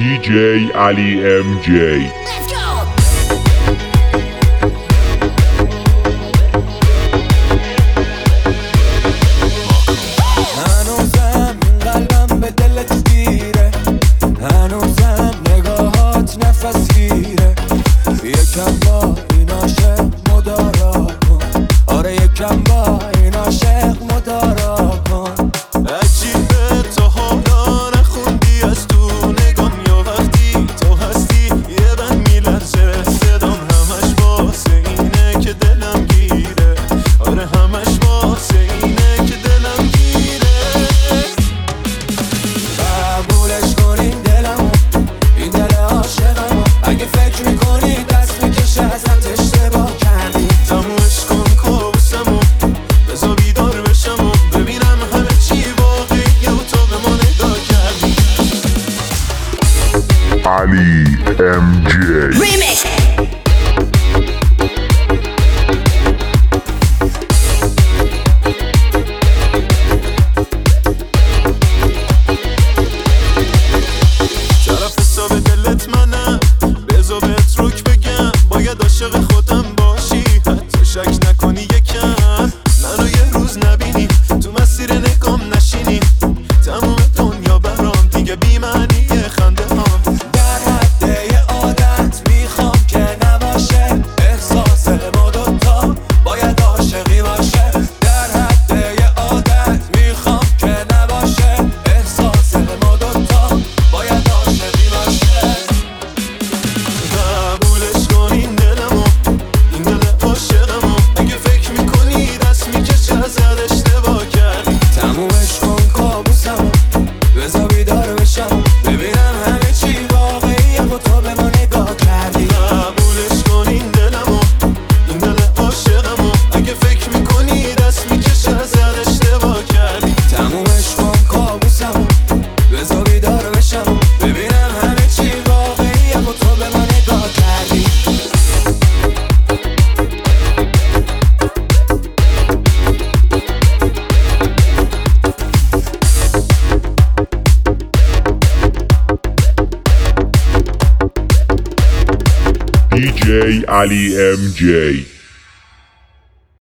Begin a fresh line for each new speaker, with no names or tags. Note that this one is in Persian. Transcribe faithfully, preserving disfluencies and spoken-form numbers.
دی جی علی ام جی.
هنوزم این قلبم به دلت گیره، هنوزم نگاهات نفس گیره. یکم با این عاشق مدارا کن، آره یکم با این عاشق مدارا کن.
عجیبه تا حالا نخوندی از تو نگام، یا وقتی تو هستی یه بند میلرزه صدام، همش واسه اینه که دلم گیره، آره همش واسه اینه که دلم گیره.
قبولش کنین دلمو، این دل عاشقمو، اگه فکر میکنی دست میکشه ازت اشتباه کردی.
تمومش کن کابوسمو، بذار بیدار بشم و ببینم همه چی واقعیه و تو به ما نگاه کردی.
علی ام جی.
Remix.
طرف حساب دلت منم، بذار بهت روک بگم، باید عاشق خودم باشی، حتی شک نکنی یکم منو یه روز نبینی، تو مسیر نگام نشینی، تموم دنیا برام دیگه بی معنیه خنده هم.
در حد یه عادت میخوام که نباشه، احساس ما دوتا باید عاشقی باشه. در حد یه عادت میخوام که نباشه، احساس ما دوتا باید عاشقی باشه.
قبولش کن این دلمو، این دل عاشقمو، اگه فکر میکنی دست میکشه ازت اشتباه کردی.
تمومش کن کابوسمو، بذار بیدار بشم، ببینم همه چی واقعیه و تو به ما نگاه کردی.
قبولش کن این دلمو، این دل عاشقمو، اگه فکر میکنی دست میکشه ازت اشتباه کردی.
تمومش کن کابوسمو، بذار بیدار بشم، ببینم همه چی واقعیه و تو به ما نگاه کردی.
دی جی علی ام جی.